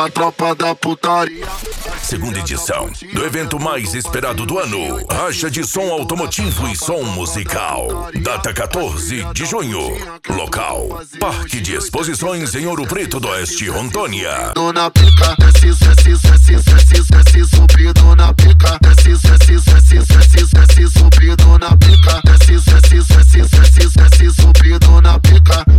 pra tropa da putaria. Segunda edição do evento mais esperado do ano. Racha de som automotivo e som musical. Data 14 de junho. Local: Parque de Exposições em Ouro Preto do Oeste, Rondônia. Na pica, desce subido na pica, desce subido na pica, desce subido na pica.